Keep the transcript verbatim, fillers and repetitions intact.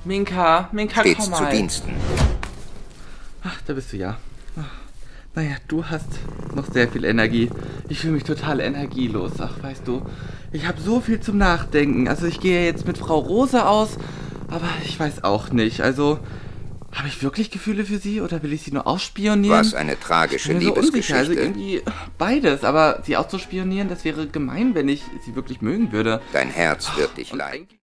Minka, Minka, Stets komm zu mal. Diensten. Ach, da bist du ja. Ach, naja, du hast noch sehr viel Energie. Ich fühle mich total energielos. Ach, weißt du, ich habe so viel zum Nachdenken. Also ich gehe jetzt mit Frau Rose aus, aber ich weiß auch nicht. Also, habe ich wirklich Gefühle für sie oder will ich sie nur ausspionieren? Was eine tragische Ich bin mir so unsicher. Also Liebesgeschichte. irgendwie beides. Aber sie auszuspionieren, das wäre gemein, wenn ich sie wirklich mögen würde. Dein Herz wird dich Und leiden. eigentlich